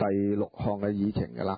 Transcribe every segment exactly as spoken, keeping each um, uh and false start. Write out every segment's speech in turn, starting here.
第六項嘅議程㗎啦。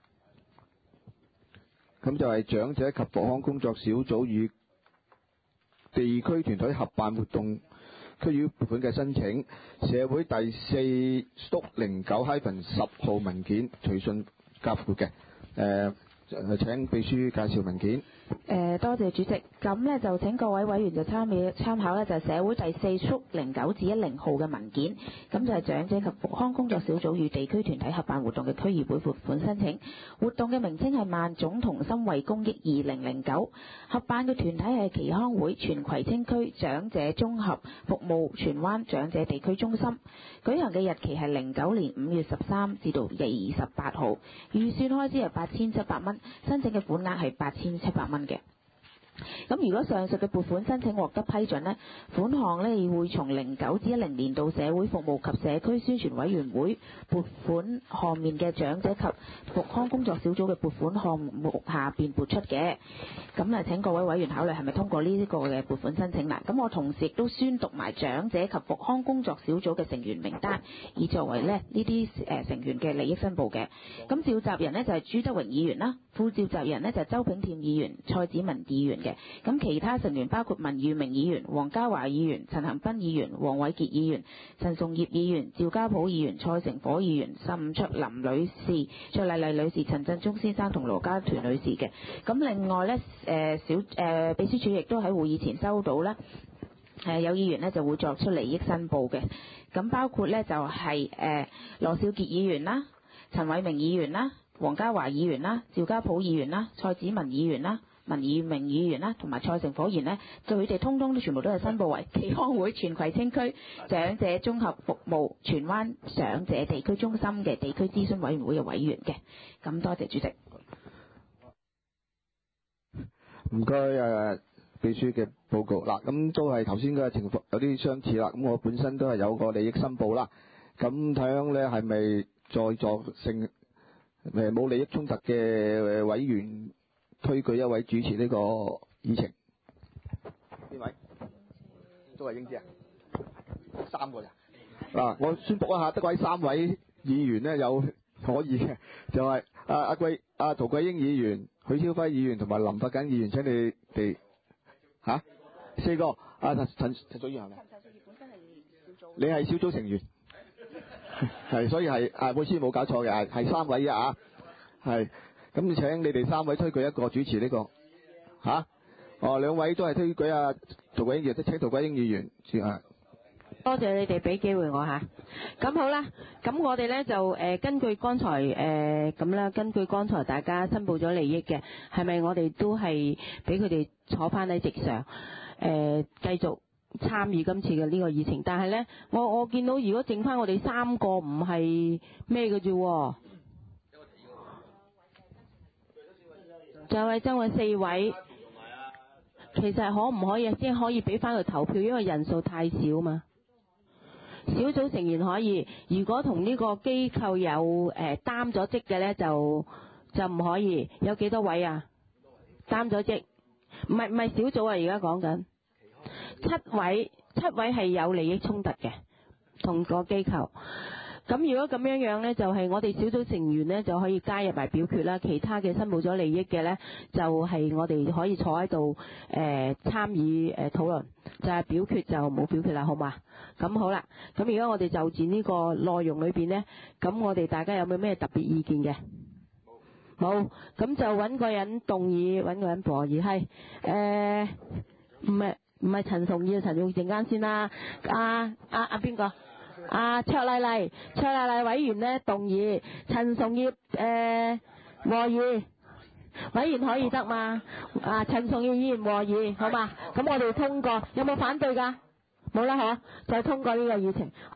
咁就係長者及復康工作小組與地區團體合辦活動區議會撥款嘅申請，社會第四縮零九 hyphen 十號文件隨信夾附嘅。誒、呃，請秘書介紹文件。 誒，多謝主席。咁呢就請各位委員就參與參考呢就係社會第四縮零九至一零號嘅文件。咁就係長者及復康工作小組與地區團體合辦活動嘅區議會撥款申請。活動嘅名稱係萬種同心為公益二零零九。合辦嘅團體係耆康會全葵青區長者綜合服務荃灣長者地區中心。舉行嘅日期係零九年五月十三至到二十八號。預算開支係八千七百蚊，申請嘅款額係八千七百蚊嘅。咁如果上述嘅撥款申請獲得批准呢，款項呢會從零九至一零年度社會服務及社區宣傳委員會撥款項面嘅長者及復康工作小組嘅撥款項目下邊撥出嘅。咁啊，請各位委員考慮係咪通過呢一個嘅撥款申請啦。咁我同時亦都宣讀埋長者及復康工作小組嘅成員名單，以作為咧呢啲誒成員嘅利益申報嘅。咁召集人呢就係朱德榮議員啦，副召集人呢就係周炳添議員、蔡子文議員嘅。咁其他成員包括文裕明議員、黃家華議員、陳恒鑌議員、黃偉傑議員、陳崇業議員、趙家普議員、蔡成火議員、岑卓林女士、卓麗麗女士、陳振中先生同羅家團女士嘅。咁另外呢，誒小誒秘書處亦都喺會議前收到啦，誒有議員呢就會作出利益申報嘅。咁包括呢就係誒羅少傑議員啦、陳偉明議員啦、黃家華議員啦、趙家普議員啦、蔡子文議員啦、文裕明議員啦，同埋蔡成火議員呢，佢哋通通都全部都係申報為耆康會全葵青區長者綜合服務荃灣長者地區中心嘅地區諮詢委員會嘅委員嘅。咁多謝主席。 唔該誒秘書嘅報告嗱，咁都係頭先嘅情況有啲相似啦。咁我本身都係有個利益申報啦。咁睇樣咧係咪在座性誒冇利益衝突嘅委員推舉一位主持呢個議程？邊位？都係英姐啊？三個人嗱，我宣佈一下，得位三位議員咧有可以嘅，就係阿阿桂阿陶桂英議員、許超輝議員同埋林柏錦議員。請你哋嚇、啊、四個。阿陳陳陳淑儀係咪？陳陳淑儀本身係小組，你係小組成員，係所以係啊，冇錯冇搞錯嘅，係係三位啊，係。咁請你哋三位推舉一個主持呢、這個嚇、啊。哦，兩位都係推舉啊陶桂英議員，請陶桂英議員啊。 多謝你哋俾機會我嚇。咁好啦，咁我哋咧就誒、呃、根據剛才誒咁啦，根據剛才大家申報咗利益嘅，係咪我哋都係俾佢哋坐翻喺席上誒、呃、繼續參與今次嘅呢個議程？但係咧，我我見到如果剩翻我哋三個唔係咩嘅啫喎。就係爭位四位，其實可唔可以先可以俾翻佢投票？因為人數太少嘛。小組成員可以，如果同呢個機構有誒、呃、擔咗職嘅咧，就就唔可以。有幾多位啊？擔咗職，唔係唔係小組啊！而家講緊七位，七位係有利益衝突嘅，同個機構。咁如果咁樣樣呢，就係、是、我哋小組成員呢就可以加入埋表決啦。其他嘅申報咗利益嘅呢，就係、是、我哋可以坐喺度誒參與誒討論，就係、是、表決就冇表決啦，好嘛？咁好啦，咁而家我哋就住呢個內容裏邊呢，咁我哋大家有冇咩特別意見嘅？冇，咁就揾個人動議，揾個人博議，係誒唔係唔係陳崇義，陳勇陣間先啦。阿阿阿邊個？啊，卓麗麗，卓麗麗委員呢動議，陳崇業誒和議，委員可以得嘛？啊，陳崇業議員和議，好嘛？咁我哋通過，有冇反對㗎？冇啦嗬，就通過呢個議程。